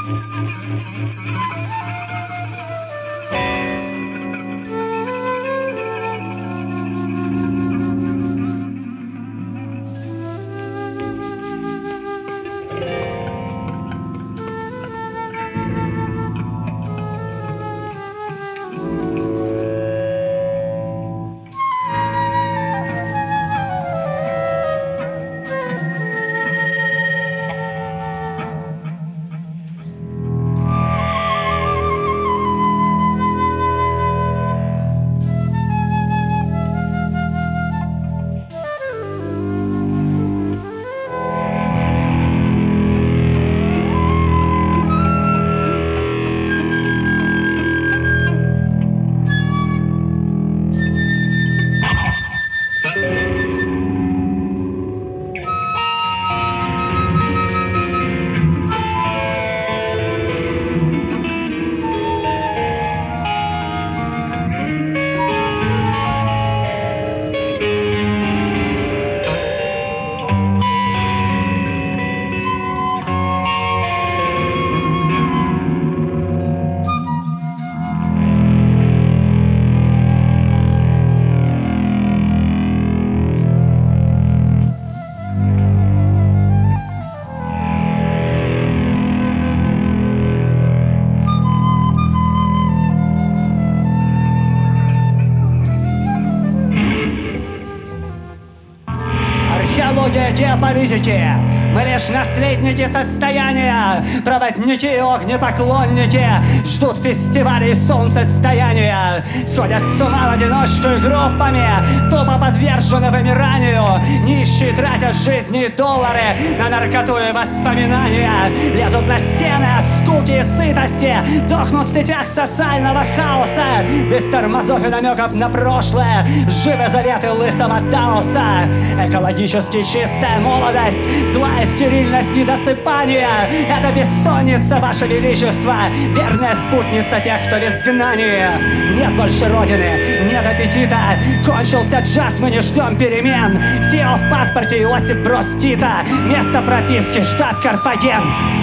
Геополитики. Мы лишь наследники состояния, проводники и огнепоклонники. Ждут фестивалей солнцестояния, сходят с ума в одиночку и группами, тупо подвержены вымиранию. Нищие тратят жизни и доллары на наркоту и воспоминания. Лезут на стены от скуки и сытости, дохнут в сетях социального хаоса. Без тормозов и намеков на прошлое, живы заветы лысого Даоса. Экологически чистая молодость, злая стерильность недосыпания. Это бессонница, ваше величество, верная спутница тех, кто в изгнании. Нет больше родины, нет аппетита, кончился джаз, мы не ждем перемен. ФИО в паспорте Иосип Брос Тита, место прописки штат Карфаген.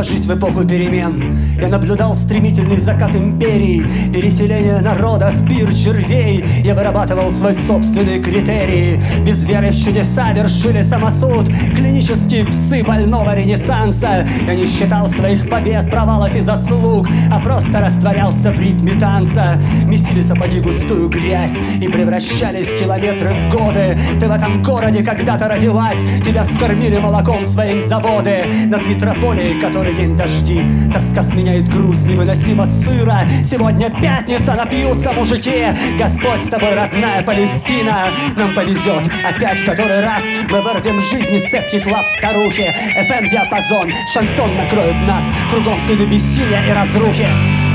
жить в эпоху перемен. Я наблюдал стремительный закат империи, переселение народа в пир червей. Я вырабатывал свой собственный критерий. Без веры в чудеса вершили самосуд клинические псы больного ренессанса. Я не считал своих побед, провалов и заслуг, а просто растворялся в ритме танца. Месили сапоги густую грязь и превращались километры в годы. Ты в этом городе когда-то родилась, тебя вскормили молоком своим заводы. Над метрополией который день дожди, тоска сменяет грусть невыносимо сыра. Сегодня пятница, напьются мужики. Господь с тобой, родная Палестина. Нам повезет опять в который раз. Мы вырвем жизни с цепких лап старухи. FM-диапазон, шансон накроет нас. Кругом следы бессилия и разрухи.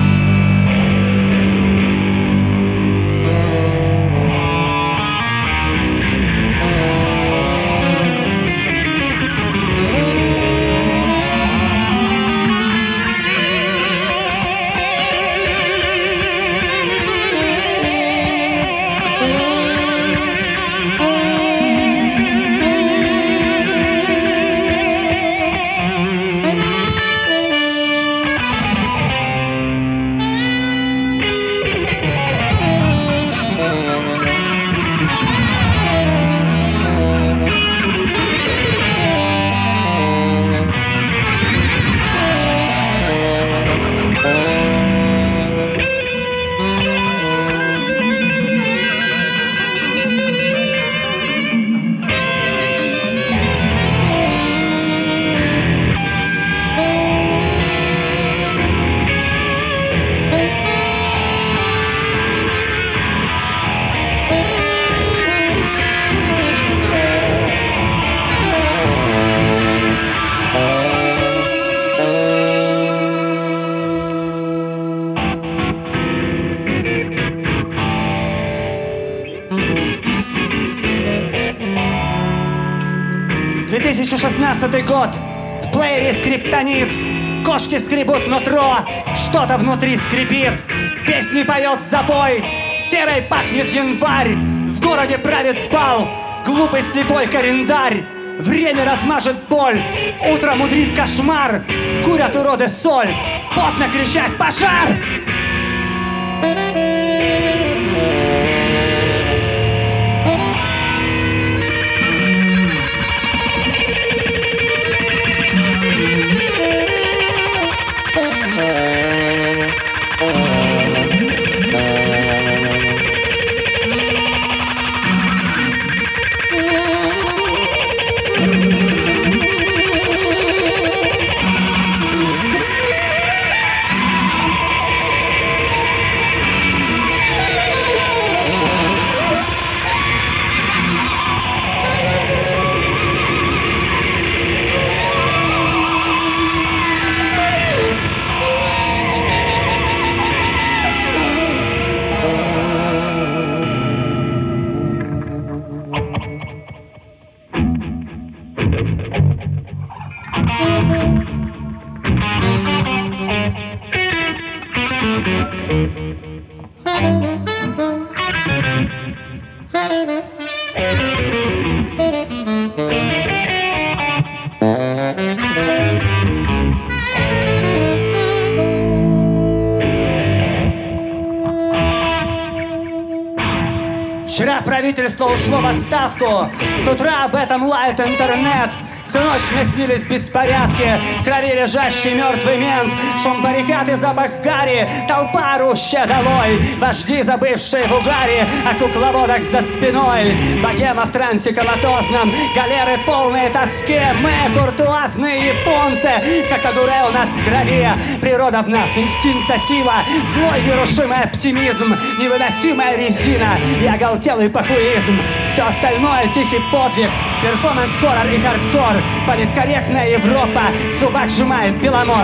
Год, в плеере скриптонит. Кошки скребут нутро, что-то внутри скрипит. Песни поет забой, серой пахнет январь. В городе правит бал, глупый слепой календарь. Время размажет боль, утро мудрит кошмар. Курят уроды соль, поздно кричать пожар. Вчера правительство ушло в отставку, с утра об этом лает интернет. Всю ночь мне снились беспорядки, в крови лежащий мертвый мент, шум баррикад и запах гари, толпа орущая долой, вожди, забывшие в угаре о кукловодах за спиной. Богема в трансе коматозном, галеры полные тоски. Мы куртуазные японцы, как огуре у нас в крови. Природа в нас, инстинкта сила, злой нерушимый оптимизм, невыносимая резина и оголтелый похуизм. Все остальное тихий подвиг, перформанс, хоррор и хардкор. Политкорректная Европа в зубах сжимает Беломор.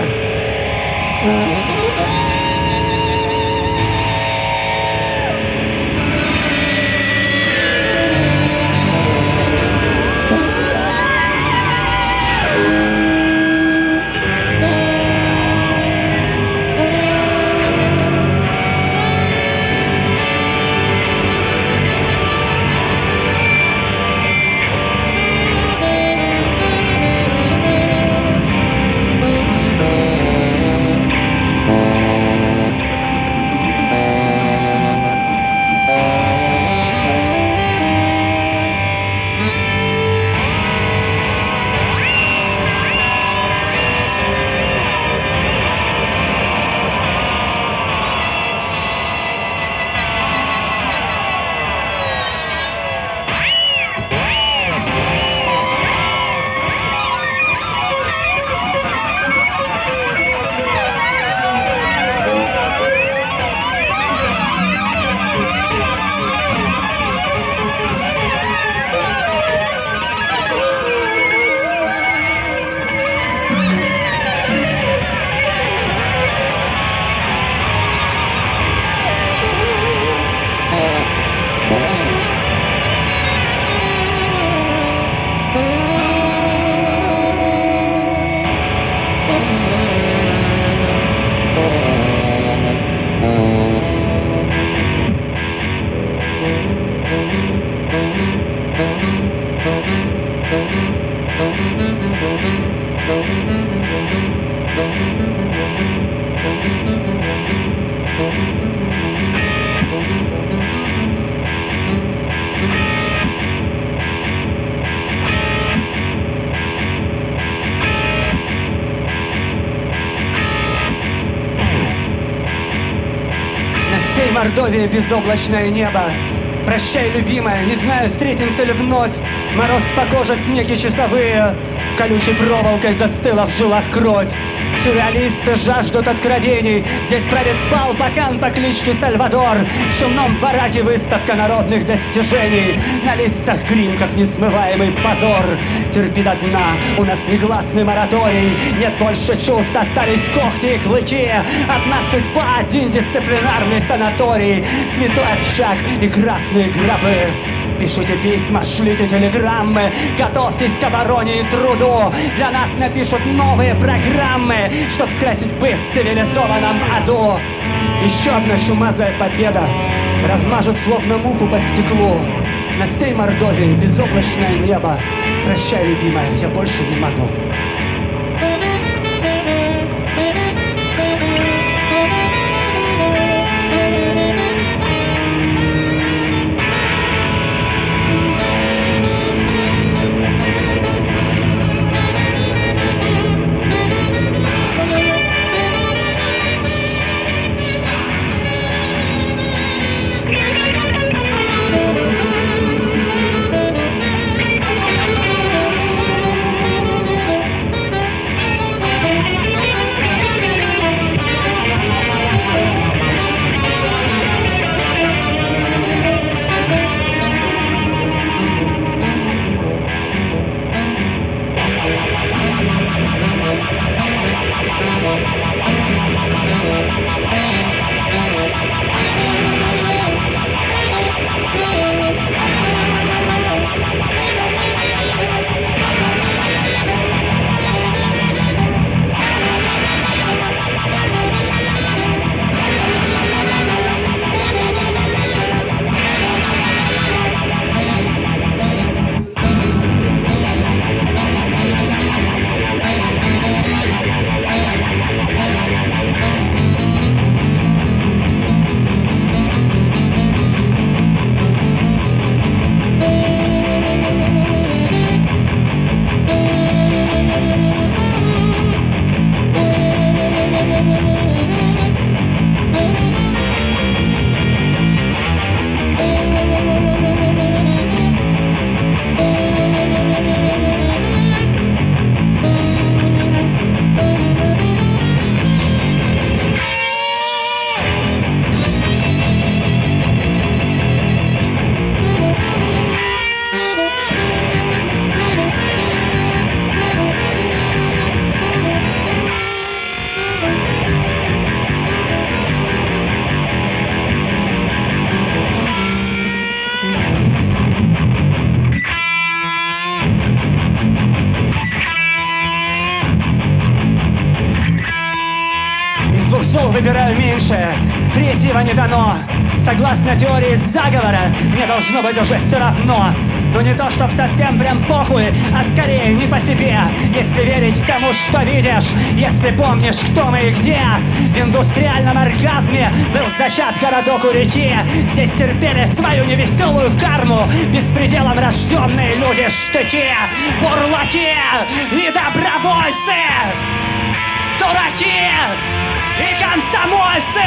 всей Мордовии безоблачное небо. Прощай, любимая, не знаю, встретимся ли вновь. Мороз по коже, снег и часовые. Колючей проволокой застыла в жилах кровь. Сюрреалисты жаждут откровений. Здесь правит бал пахан по кличке Сальвадор. В шумном бараке выставка народных достижений. На лицах грим, как несмываемый позор. Терпи до дна, у нас негласный мораторий. Нет больше чувств, остались когти и клыки. Одна судьба, один дисциплинарный санаторий. Святой общак и красные гробы. Пишите письма, шлите телеграммы. Готовьтесь к обороне и труду. Для нас напишут новые программы, чтоб скрасить быт в цивилизованном аду. Еще одна чумазая победа размажет словно муху по стеклу. Над всей Мордовией безоблачное небо. Прощай, любимая, я больше не могу. Выбираю меньшее, третьего не дано. Согласно теории заговора, мне должно быть уже все равно. Но не то, чтоб совсем прям похуй, а скорее не по себе. Если верить тому, что видишь, если помнишь, кто мы и где. В индустриальном оргазме был зачат городок у реки. Здесь терпели свою невеселую карму беспределом рожденные люди штыки. Бурлаки и добровольцы, дураки и комсомольцы.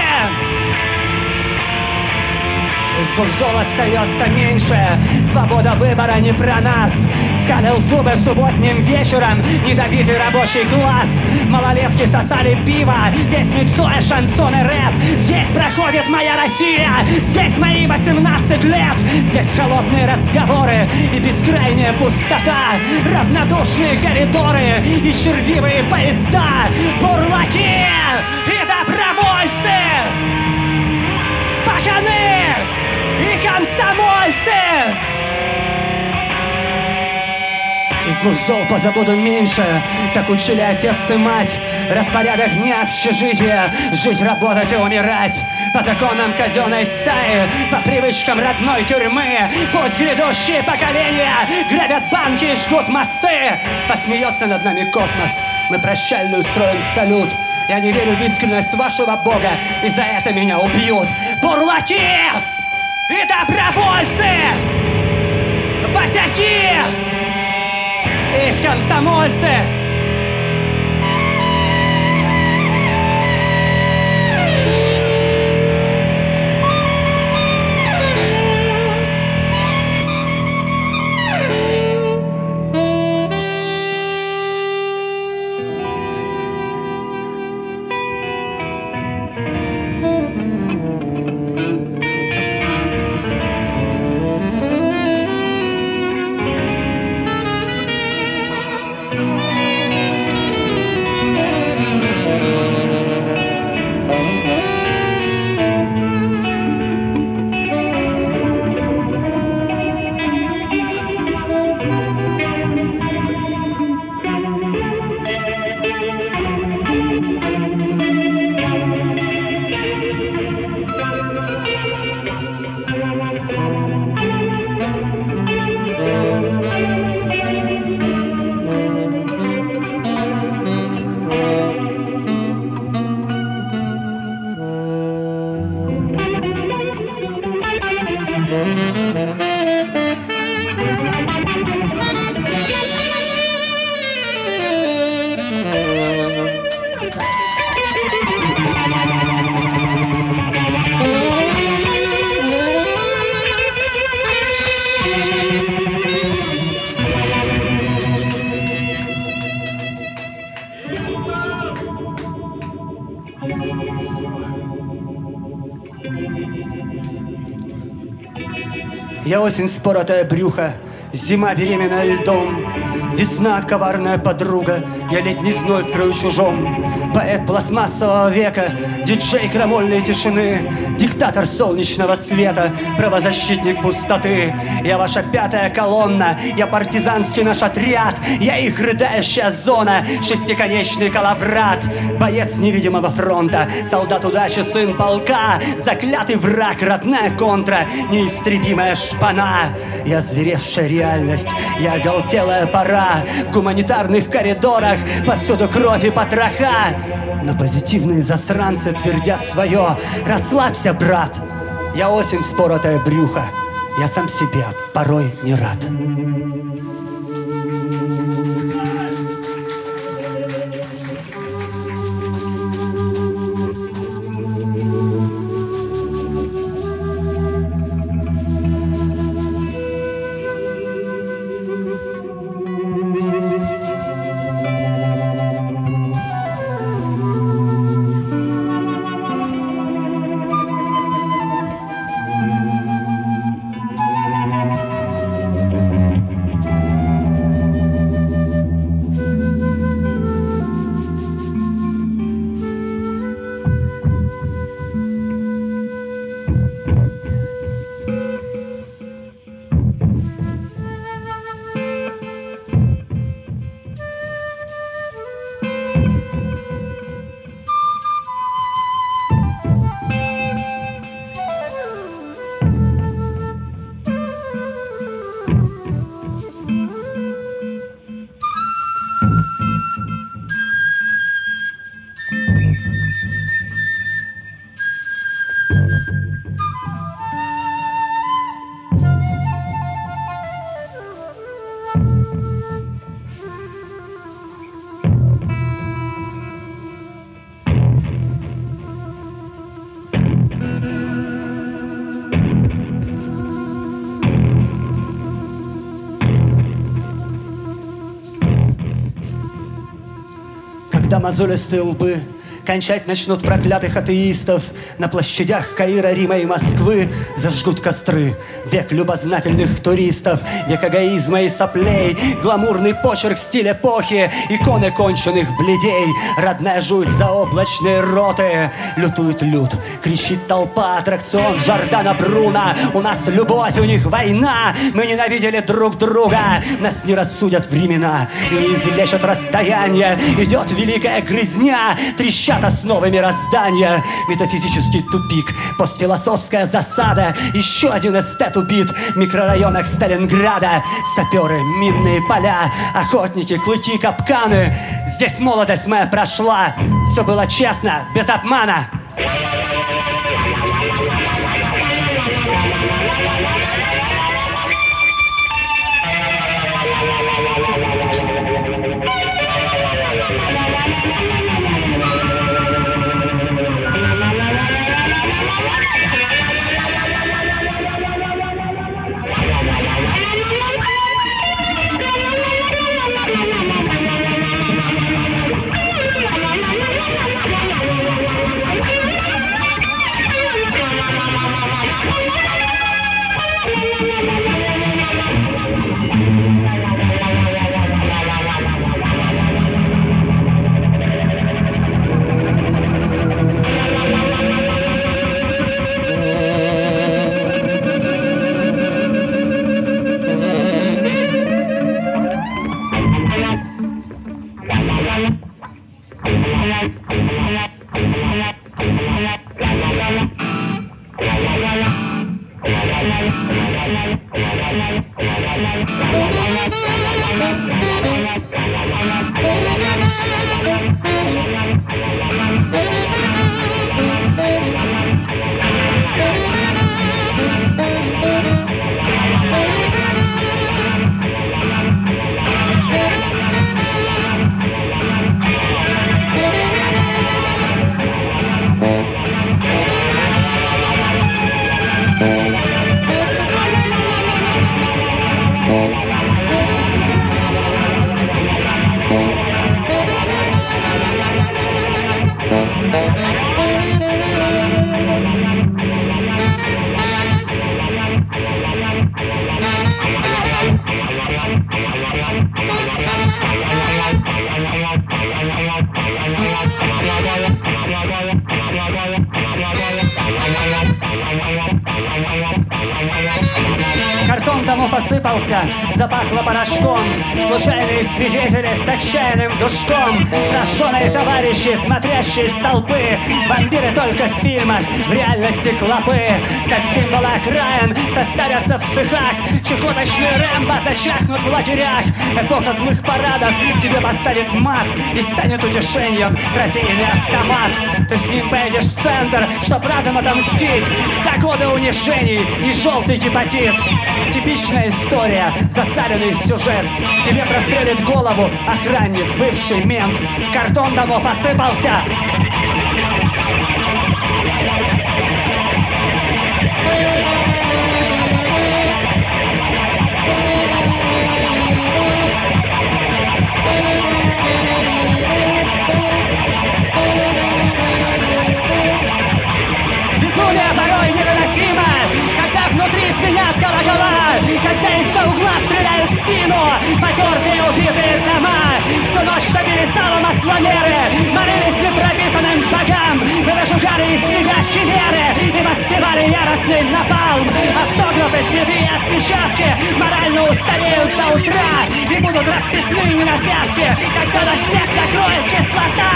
Из двух зол остается меньше. Свобода выбора не про нас. Скалил зубы субботним вечером недобитый рабочий класс. Малолетки сосали пиво, песни Цоя, шансон и рэп. Здесь проходит моя Россия, здесь мои 18 лет. Здесь холодные разговоры и бескрайняя пустота. Равнодушные коридоры и червивые поезда. Бурлаки и добровольцы, паханы и комсомольцы. Из двух зол позабуду меньше, так учили отец и мать. Распорядок дня общежития, жить, работать и умирать. По законам казенной стаи, по привычкам родной тюрьмы. Пусть грядущие поколения грабят банки и жгут мосты. Посмеется над нами космос, мы прощальный устроим салют. Я не верю в искренность вашего бога, и за это меня убьют. Бурлаки и добровольцы, босяки и комсомольцы. Я осень, споротое брюхо, зима беременная льдом, весна коварная подруга, я летний зной в краю чужом. Поэт пластмассового века, диджей крамольной тишины, диктатор солнечного света, правозащитник пустоты. Я ваша пятая колонна, я партизанский наш отряд, я их рыдающая зона, шестиконечный калаврат. Боец невидимого фронта, солдат удачи, сын полка, заклятый враг, родная контра, неистребимая шпана. Я зверевшая реальность, я оголтелая пора, в гуманитарных коридорах повсюду кровь и потроха. Но позитивные засранцы твердят свое: расслабься, брат. Я осень, споротое брюхо, я сам себе порой не рад. Когда мозолистые лбы кончать начнут проклятых атеистов, на площадях Каира, Рима и Москвы зажгут костры. Век любознательных туристов, век эгоизма и соплей, гламурный почерк стиль эпохи, иконы конченых бледей. Родная жуть заоблачные роты, лютует люд, кричит толпа, аттракцион Джордана Бруно. У нас любовь, у них война, мы ненавидели друг друга, нас не рассудят времена и не излечат расстояние. Идет великая грызня, трещат основы мироздания. Метафизический тупик, постфилософская засада, еще один эстет убит в микрорайонах Сталинграда. Саперы, минные поля, охотники, клыки, капканы. Здесь молодость моя прошла, все было честно, без обмана. Картон домов осыпался, запахло порошком. Случайные свидетели с отчаянным душком. Прощеные товарищи, смотрящие с толпы. Вампиры только в фильмах, в реальности клопы. Секс-символы окраин состарятся в цехах. Чехоточные Рэмбо зачахнут в лагерях. Эпоха злых парадов тебе поставит мат и станет утешением трофейный автомат. Ты с ним поедешь в центр, чтоб разом отомстить за годы унижений и желтый гепатит. Типичная история, засаленный сюжет. Тебе прострелит голову охранник, бывший мент. Картон домов осыпался. Безумие порой невыносимо, когда внутри звенят колокола, когда из-за угла стреляют в спину потертые убитые дома. Всю ночь топили салом масломеры, молились непрописанным богам. Мы выжигали из себя химеры и воспевали яростный напалм. Автографы, следы и отпечатки морально устареют до утра и будут расписными на пятки, когда на всех накроет кислота.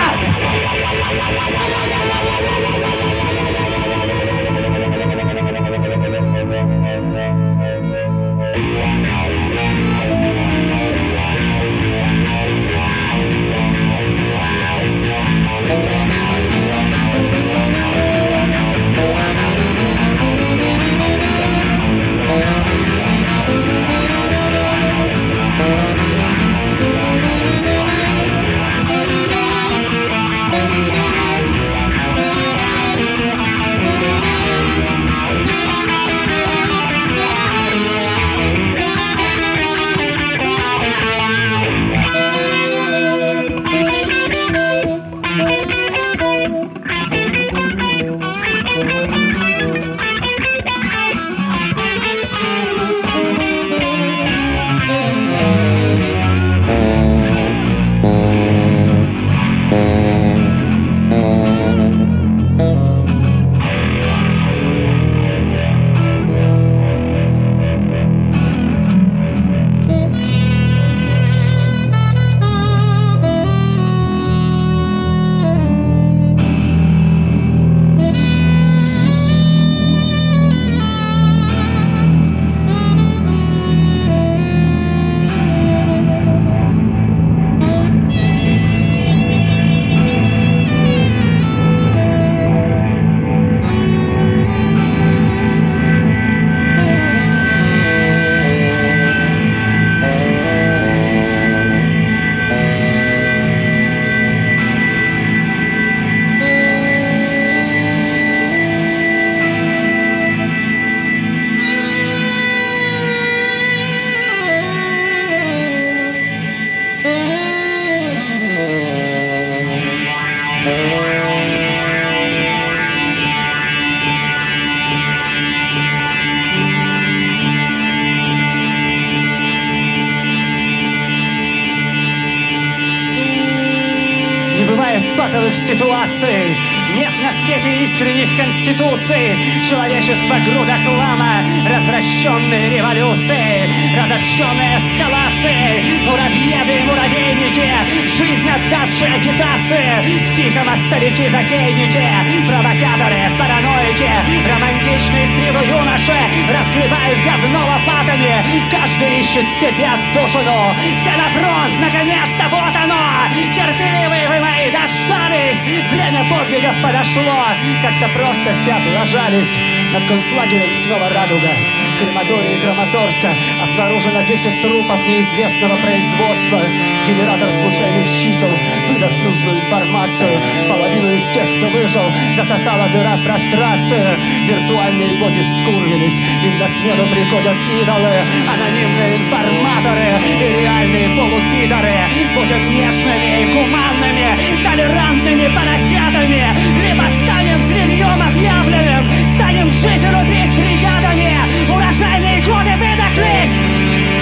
патовых ситуаций. Нет на свете искренних конституций. Человечество груда хлама, развращенные революции, разобщенные эскалации, муравьеды и муравейники, жизнь отдавшие агитации, психомассовики-затейники, провокаторы, параноики, романтичные с виду юноши разгребают говно лопатами. Каждый ищет себе отдушину. Все на фронт, наконец-то вот оно. Терпеливые вы мои дождались. сражались, время подвигов подошло. Как-то просто все облажались. Над концлагерем снова радуга. В крематории Краматорска обнаружено 10 трупов неизвестного производства. Генератор случайных чисел выдаст нужную информацию. Половину из тех, кто выжил, засосала дыра прострации. Виртуальные боги скурвились, им на смену приходят идолы, анонимные информаторы и реальные полупидоры. Будем нежными и гуманными, толерантными поросятами, либо станем зверьем отъявленным, станем жить и любить бригадами. Урожайные годы выдохлись.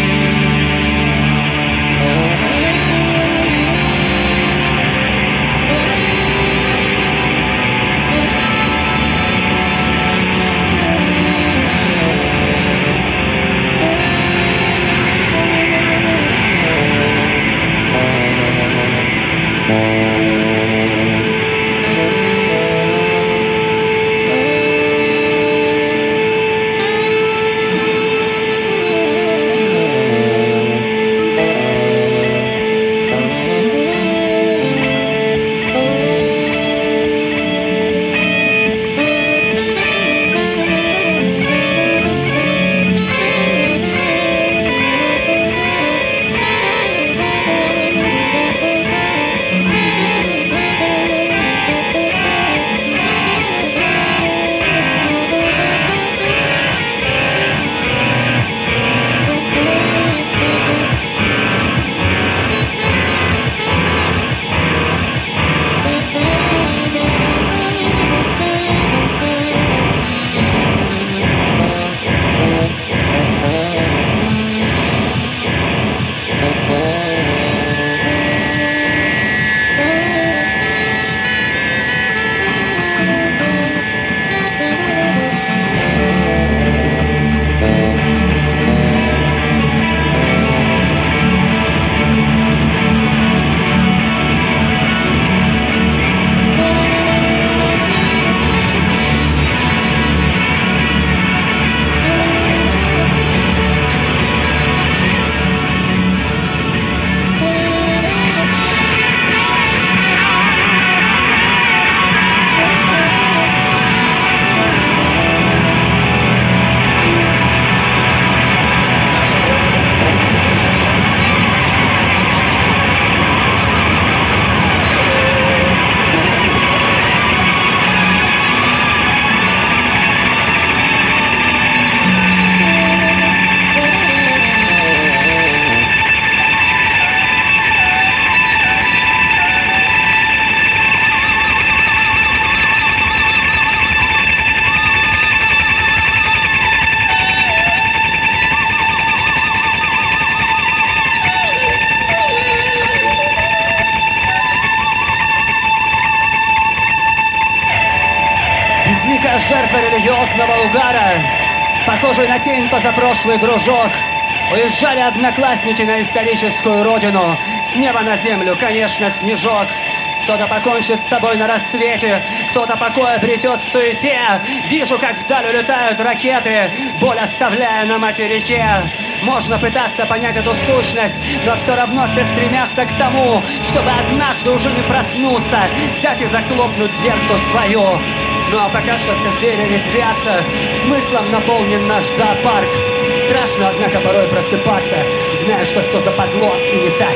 Жертва религиозного угара, похожий на тень позапрошлый дружок. Уезжали одноклассники на историческую родину. С неба на землю, конечно, снежок. Кто-то покончит с собой на рассвете, кто-то покой обретет в суете. Вижу, как вдаль улетают ракеты, боль оставляя на материке. Можно пытаться понять эту сущность, но все равно все стремятся к тому, чтобы однажды уже не проснуться, взять и захлопнуть дверцу свою. Ну а пока что все звери резвятся, смыслом наполнен наш зоопарк. Страшно, однако, порой просыпаться, зная, что все западло и не так.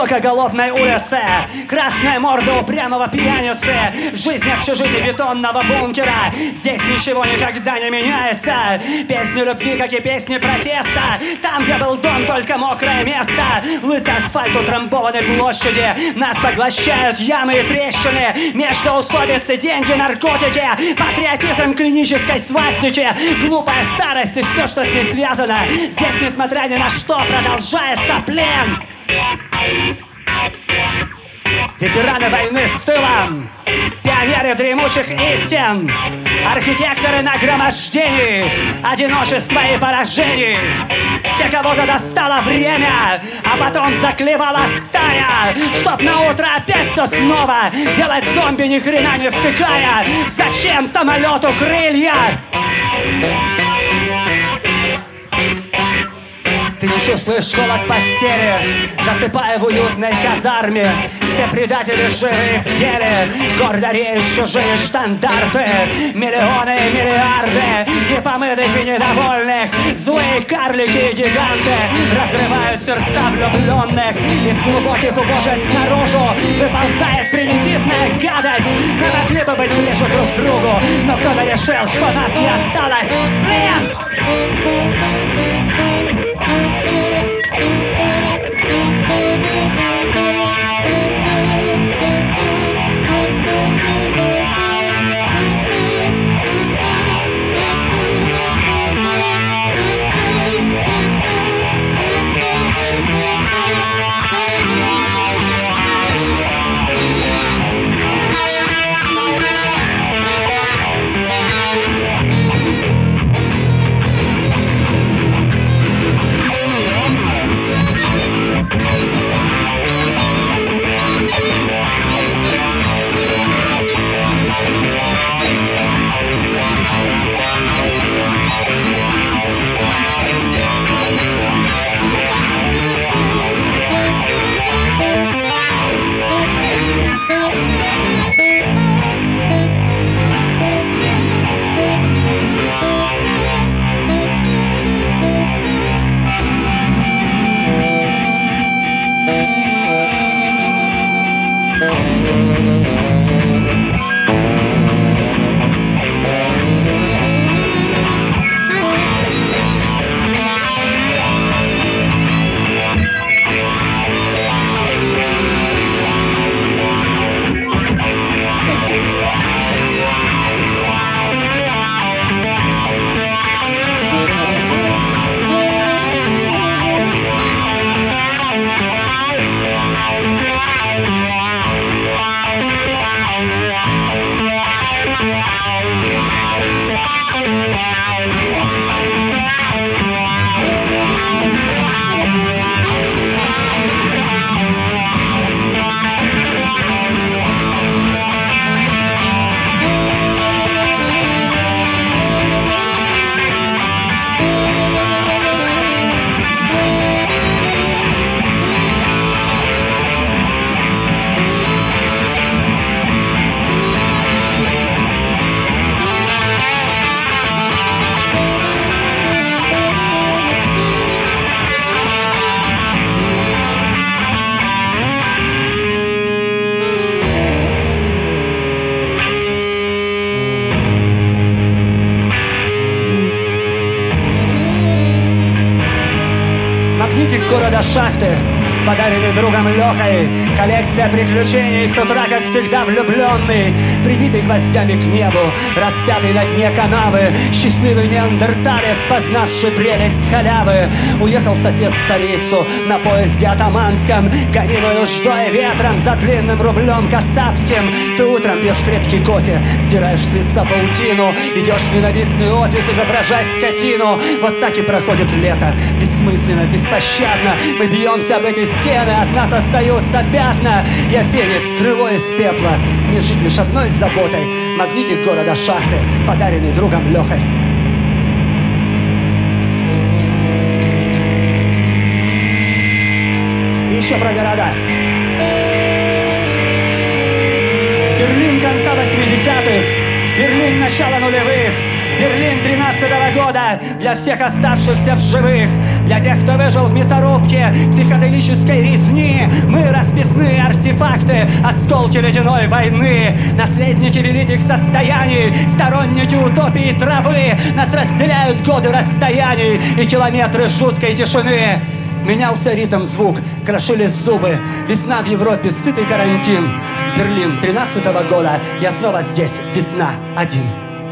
высокоголовной улице. Красная морда упрямого пьяницы. Жизнь общежития бетонного бункера. Здесь ничего никогда не меняется. Песни любви, как и песни протеста. Там, где был дом, только мокрое место. Лысый асфальт утрамбованной площади. Нас поглощают ямы и трещины. Междоусобицы, деньги, наркотики. Патриотизм клинической свастики. Глупая старость и все, что с ней связано. Здесь, несмотря ни на что, продолжается плен. Ветераны войны с тылом, пионеры дремучих истин, архитекторы нагромождений, одиночества и поражений. Те, кого задостало время, а потом заклевала стая, чтоб на утро опять все снова делать зомби, ни хрена не втыкая. Зачем самолету крылья? Ты не чувствуешь холод постели, засыпая в уютной казарме. Все предатели живы в деле, гордо реют чужие штандарты. Миллионы и миллиарды непомытых и недовольных. Злые карлики и гиганты разрывают сердца влюбленных. Из глубоких убожеств наружу выползает примитивная гадость. Мы могли бы быть ближе друг к другу, но кто-то решил, что нас не осталось. Блин! Магнитик города Шахты, подаренный другом Лехой. Коллекция приключений, с утра, как всегда, влюбленный. Прибитый гвоздями к небу, распятый на дне канавы. Счастливый неандерталец, познавший прелесть халявы. Уехал сосед в столицу на поезде атаманском, гонимый нуждой ветром за длинным рублем кацапским. Ты утром пьешь крепкий кофе, стираешь с лица паутину, идешь в ненавистный офис изображать скотину. Вот так и проходит лето, бессмысленно, беспощадно. Мы бьемся об эти стены, от нас остаются пятна. Я феникс, крыло из пепла, мне жить лишь одной заботой. Магнитик города Шахты, подаренный другом Лехой. И еще про города. Берлин конца 80-х, Берлин начала нулевых, Берлин 13-го года для всех оставшихся в живых, Для тех, кто выжил в мясорубке психоделической резни, мы расписные артефакты, осколки ледяной войны, наследники великих состояний, сторонники утопии травы. Нас разделяют годы расстояний и километры жуткой тишины. Менялся ритм, звук, крошились зубы. Весна в Европе, сытый карантин. Берлин 13-го года, я снова здесь, весна один.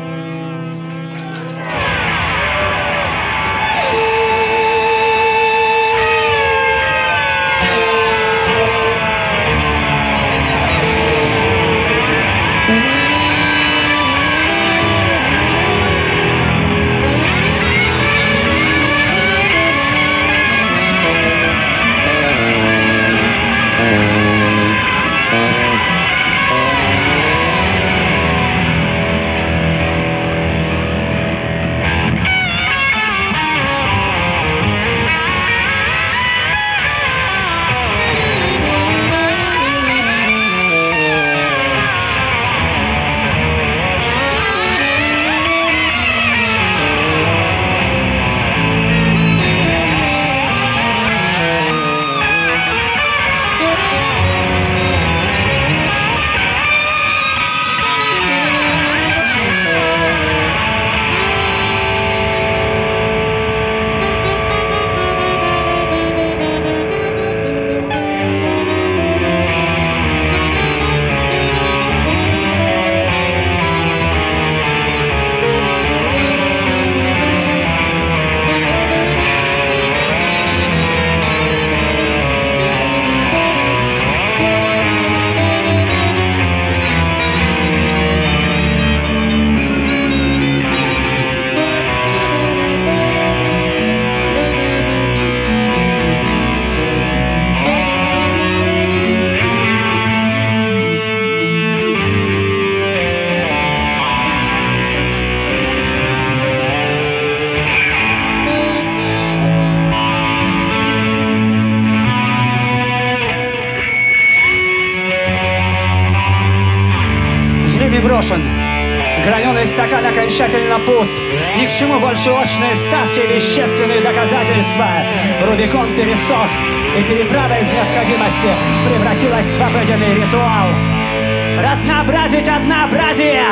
Брошен. Граненый стакан окончательно пуст. Ни к чему больше очные ставки, вещественные доказательства. Рубикон пересох, и переправа из необходимости превратилась в обыденный ритуал. Разнообразить однообразие,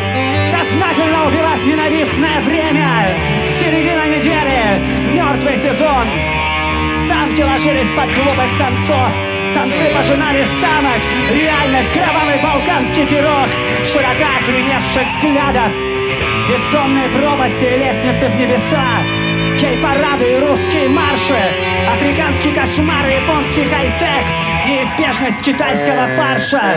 сознательно убивать ненавистное время. Середина недели, мертвый сезон. Самки ложились под глупых самцов, самцы пожинали самок. Реальность, кровавый балканский пирог, широта охреневших взглядов, бездонные пропасти и лестницы в небеса, гей-парады и русские марши, африканский кошмар и японский хай-тек, неизбежность китайского фарша.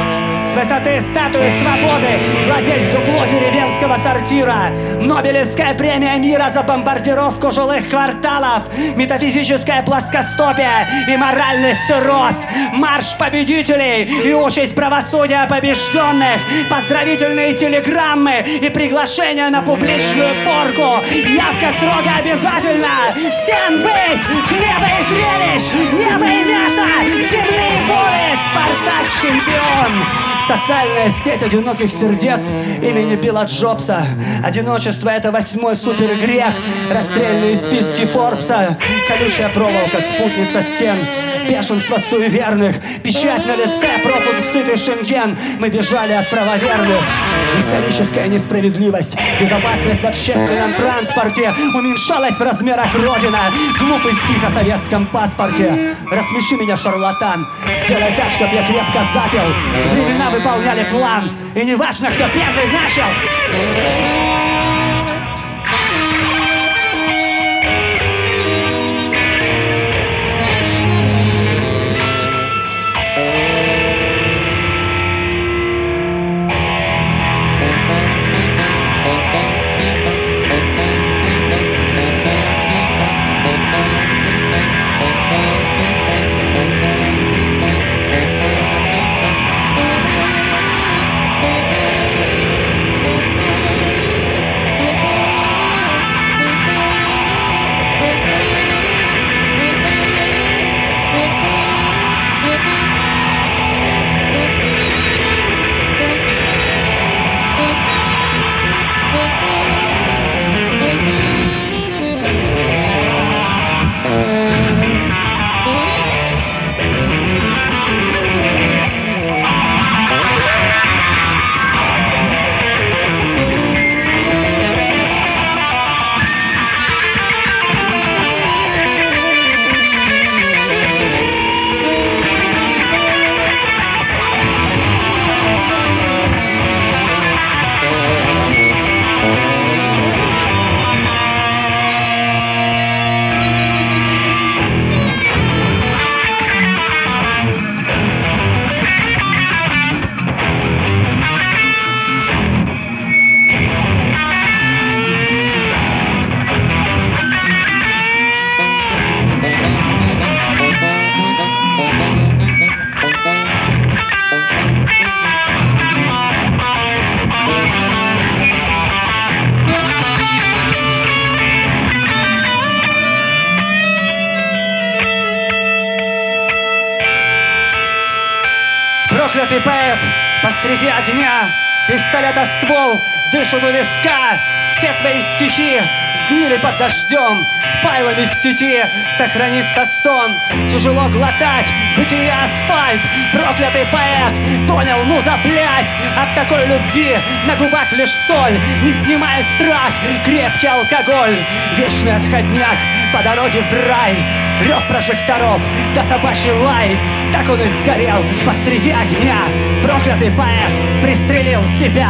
С высоты статуи свободы глазеть в дупло деревенского сортира. Нобелевская премия мира за бомбардировку жилых кварталов, метафизическая плоскостопие и моральный цирроз. Марш победителей и участь правосудия побежденных, поздравительные телеграммы и приглашения на публичную порку. Явка строго обязательно. Всем быть! Хлеба и зрелищ, небо и мясо, земли и воли. Спартак чемпион. Социальная сеть одиноких сердец имени Билла Джобса. Одиночество — это 8-й супергрех. Расстрельные списки Форбса, колючая проволока, спутница стен, бешенство суеверных, печать на лице, пропуск в сытый Шенген. Мы бежали от правоверных. Историческая несправедливость, безопасность в общественном транспорте уменьшалась в размерах Родина. Глупый стих о советском паспорте. Рассмеши меня, шарлатан, сделай так, чтоб я крепко запел. Времена выполняли план, и не важно, кто первый начал. огня, пистолета ствол дышит у виска. Все твои стихи сгнили под дождем, файлами в сети сохранится стон. Тяжело глотать бытие асфальт, проклятый поэт понял, муза, блядь. От такой любви на губах лишь соль, не снимает страх крепкий алкоголь. Вечный отходняк по дороге в рай, рев прожекторов да собачий лай. Так он и сгорел посреди огня, проклятый поэт пристрелил себя.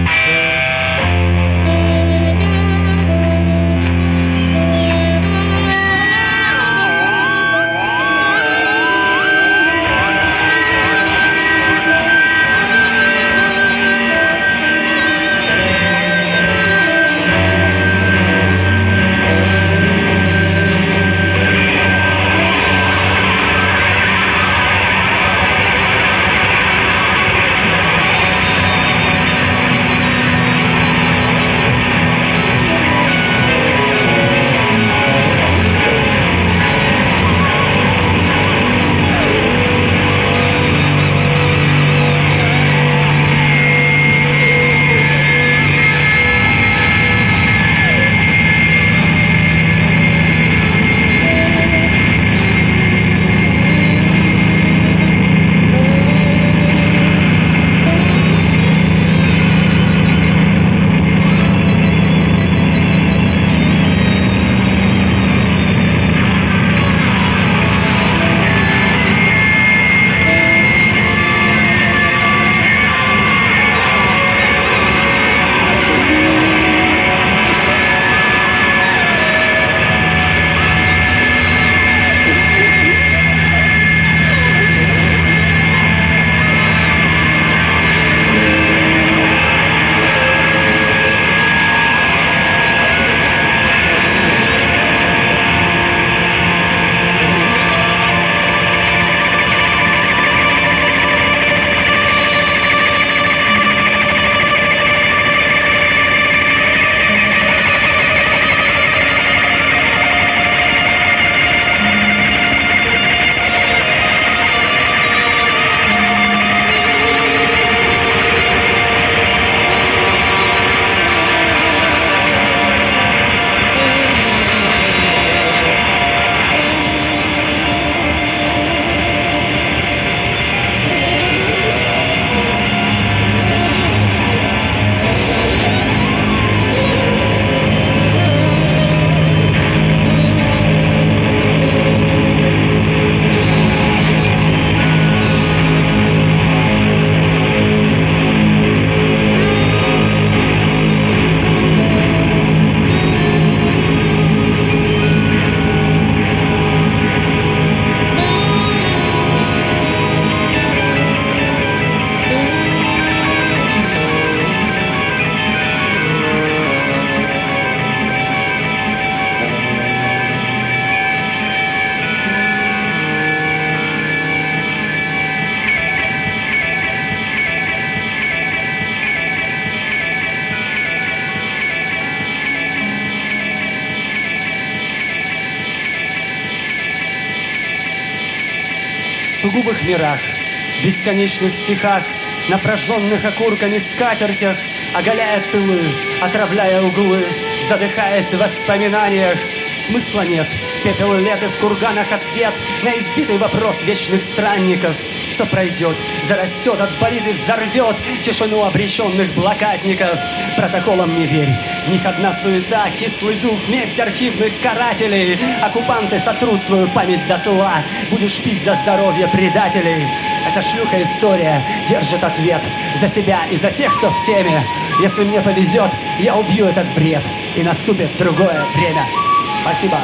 В сугубых мирах, в бесконечных стихах, на прожженных окурками скатертях, оголяя тылы, отравляя углы, задыхаясь в воспоминаниях. Смысла нет, пепел лет и в курганах ответ на избитый вопрос вечных странников. Все пройдет, зарастет, отборит и взорвет тишину обреченных блокадников. Протоколам не верь, в них одна суета, кислый дух, месть архивных карателей. Оккупанты сотрут твою память дотла, будешь пить за здоровье предателей. Эта шлюха история держит ответ за себя и за тех, кто в теме. Если мне повезет, я убью этот бред, и наступит другое время. Спасибо.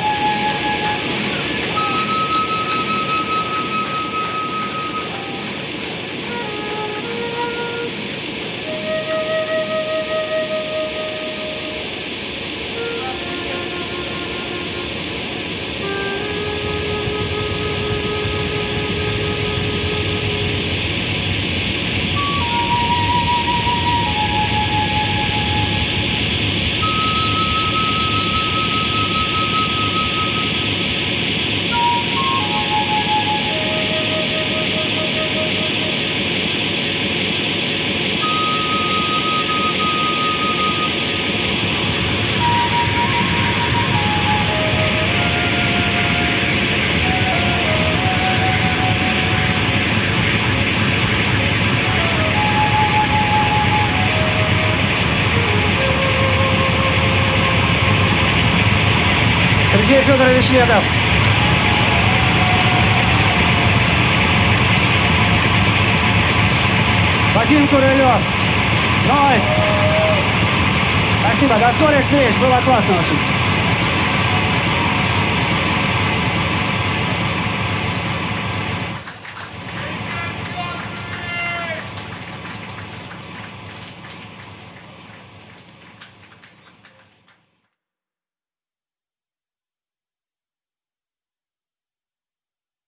Сергей Федорович Летов. Вадим Курылев. Нойс. Спасибо, до скорых встреч, было классно очень.